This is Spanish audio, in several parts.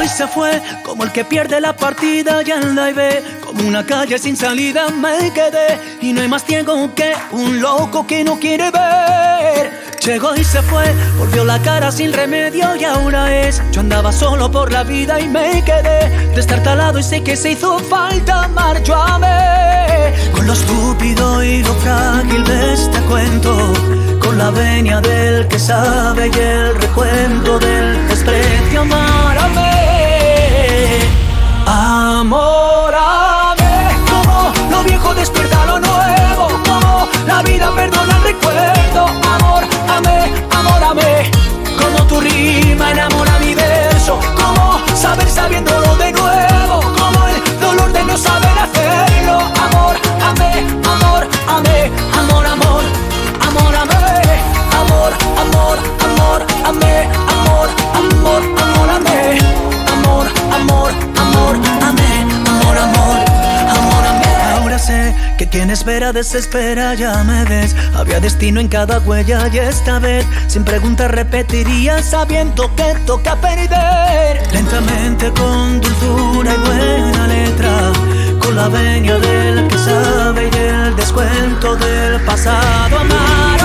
y se fue, como el que pierde la partida ya en la ve. Como una calle sin salida me quedé, y no hay más ciego que un loco que no quiere ver. Llegó y se fue, volvió la cara sin remedio y ahora es. Yo andaba solo por la vida y me quedé destartalado y sé que se hizo falta amar. Yo amé con lo estúpido y lo frágil de este cuento, con la venia del que sabe y el recuento del desprecio. Amar, amé, amor, amé. Como lo viejo despierta lo nuevo, como la vida perdona el recuerdo. Amor, amé, amor, amé. Como tu rima enamora mi verso, como saber sabiéndolo de nuevo, como el dolor de no saber hacerlo. Amor, amé, amor, amé, amor, amor, amor, amé. Amor, amor, amor, amé, amor, amor, amor, amé. Amor, amor, amor, amé, amor, amor, amor, amé. Ahora sé que quien espera desespera, ya me ves. Había destino en cada huella y esta vez sin preguntas repetiría sabiendo que toca perder. Lentamente con dulzura y buena letra, con la venia del que sabe y el descuento del pasado. Amar,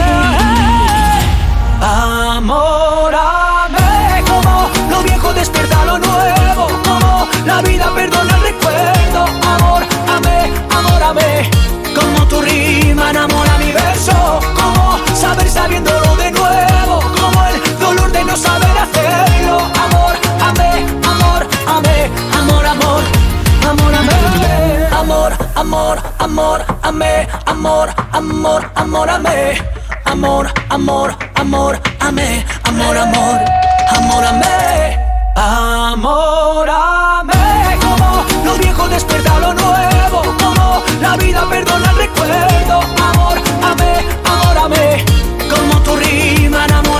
amor, amé. Como lo viejo despierta lo nuevo, como la vida perdona el recuerdo. Amor, amé, amor, amé. Como tu rima enamora mi verso, como saber sabiéndolo de nuevo, como el dolor de no saber hacerlo. Amor, amé, amor, amé, amor, amor, amor, amé. Amor, amor, amor, amé, amor, amor, amor, amé. Amor, amor, amor, amé, amor, amor, amor, amé. Amor, amé. Como lo viejo despierta lo nuevo, como la vida perdona el recuerdo. Amor, amé, amor, amé. Como tu rima enamora